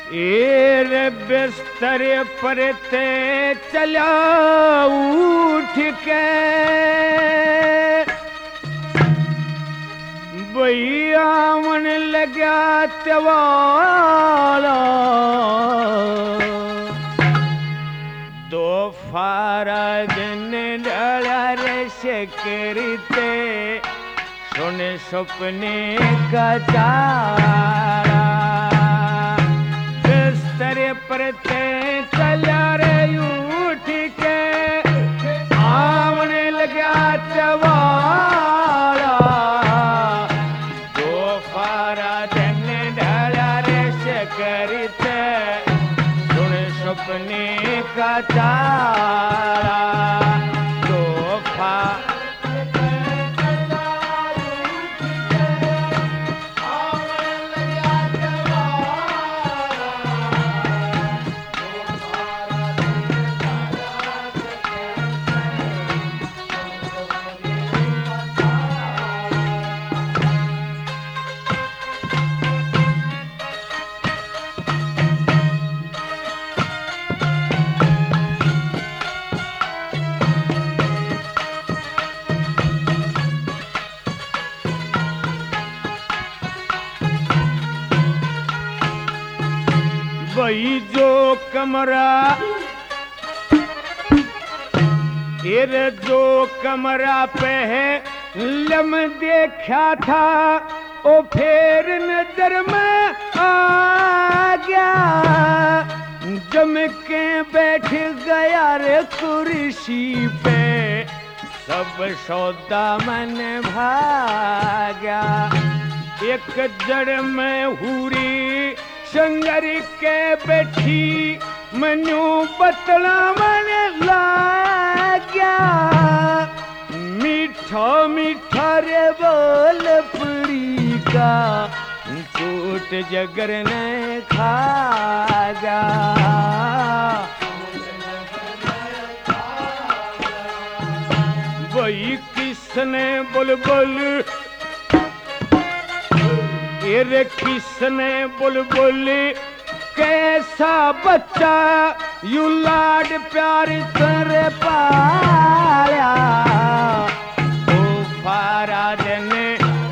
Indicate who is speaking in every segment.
Speaker 1: एर बिस्तर पर ते चला उठ के भैया मन लगा त्यवाला दो फारा दिन डला रे शकरते सुन सपने का चारा बिस्तर पर ते चला रे उठ के आमने लगा चवाला दो फारा दिन ढला रे शकरते सुन सपने का चारा दो वही जो कमरा फिर जो कमरा पे है लम देखा था ओ फिर नजर में आ गया जम के बैठ गया रे कुर्सी पे सब सौदा मन भाग्या एक जड़ में हुरी संगर के बैठी मनु बतला मन लाग्या मीठा मीठा रे बोल पुरी का चोट जगर ने खा जा वही किसने बुलबुल रे किसने बुलबुल कैसा बच्चा यू लाड प्यार करे पाया ओ फारा देने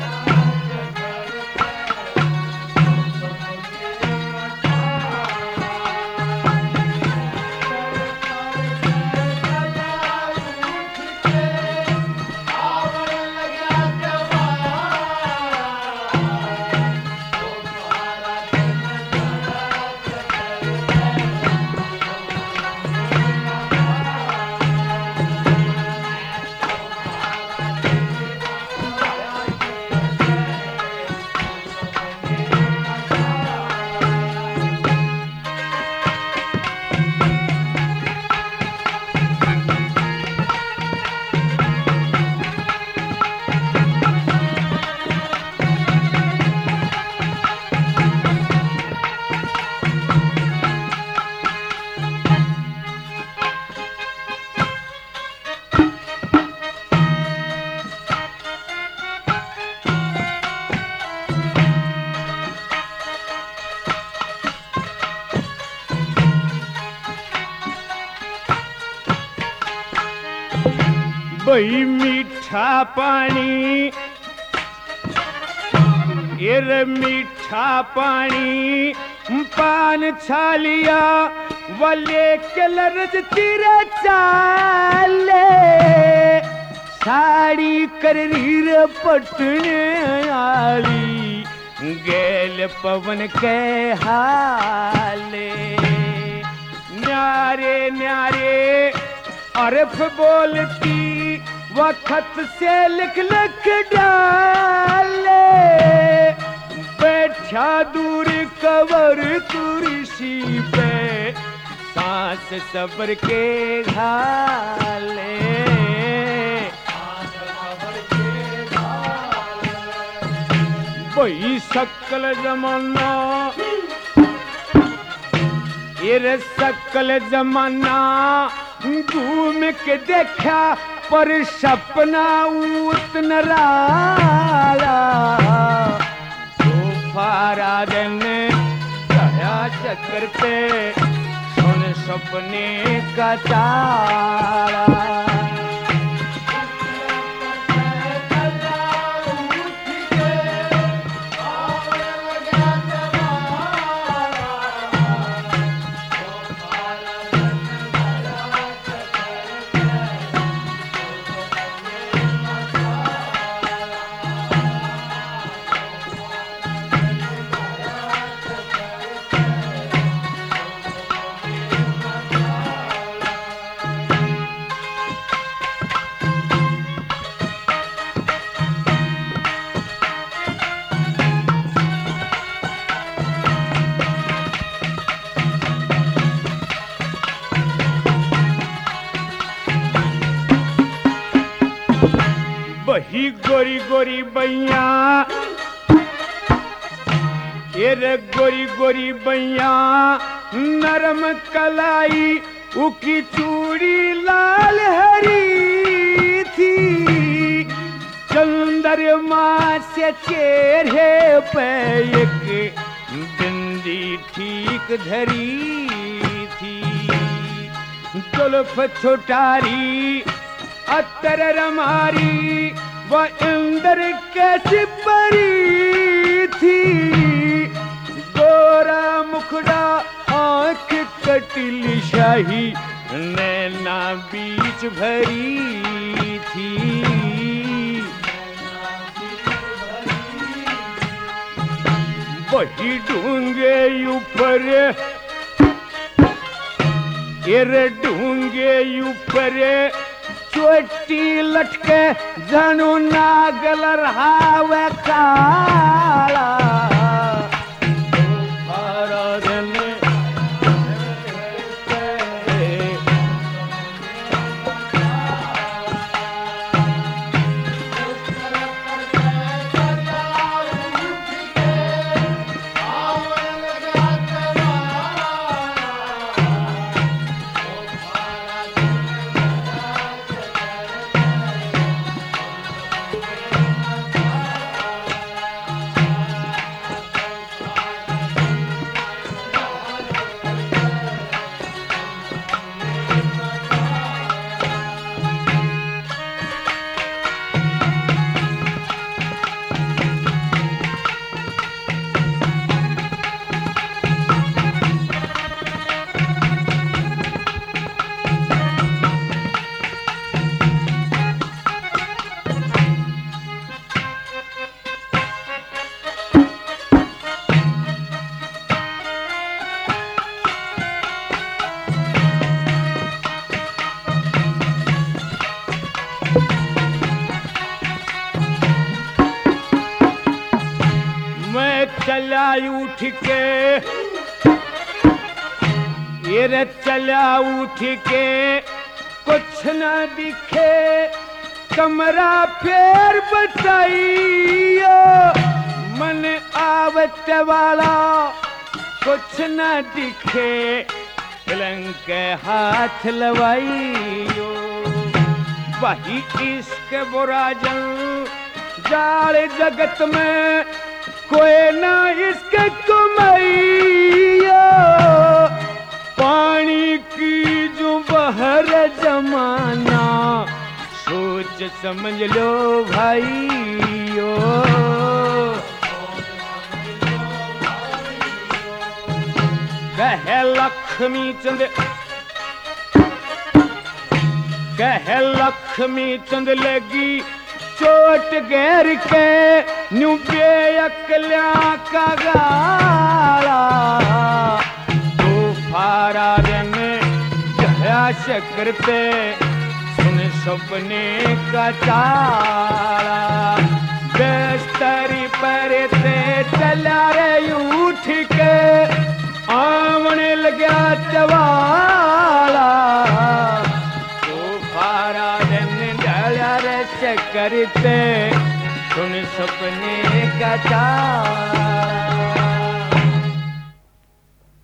Speaker 1: वही मीठा पानी ये मीठा पानी पान छालिया वाले कलरज तेरा चाले साड़ी करीर पटने आली गेल पवन के हाले न्यारे न्यारे अर्फ बोलती वक्त से लिख लिख डाले बैठा दूर कवर कुर्सी पे सांस सबर के घाले वही सकल जमाना ये सकल जमाना घूम के देखा पर सपना उतना राला तो फारा दिन कहा चक्र पे सुन सपने का तारा। बही गोरी गोरी बैया ये रे गोरी गोरी बैया नरम कलाई उकी चूड़ी लाल हरी थी। चंद्रमा से चेहरे पे एक बिंदी ठीक धरी थी। जुल्फ छुटारी अतर रमारी वो इंद्र कैसी परी थी। गोरा मुखड़ा आंख कटिल शाही नैना बीच भरी थी। वही ढूंगे ऊपर ये ढूंगे ऊपर चोटी लटके जानू नागल रहावे काला। चला उठ के ये रे चला उठ के कुछ न दिखे कमरा फेर बताइयो। मन आवत वाला कुछ न दिखे पलंग के हाथ लवाइयो। वही इश्क बुरा जंग जाल जगत में कोई ना इसके कमैया। पानी की जो बहर जमाना सोच समझ लो भाइयों। कहे लक्ष्मी चंद कहे लक्ष्मी चंद लगी चोट घेर के न्यू बेअक्ल्या का गाला। तो फारा रंग जया करते सुन सपने का तारा। बेस्तरी पर ते चला रे उठ के आमने लगा चवाला। तो फारा रंग जया रे करते सुन सपने का तारा।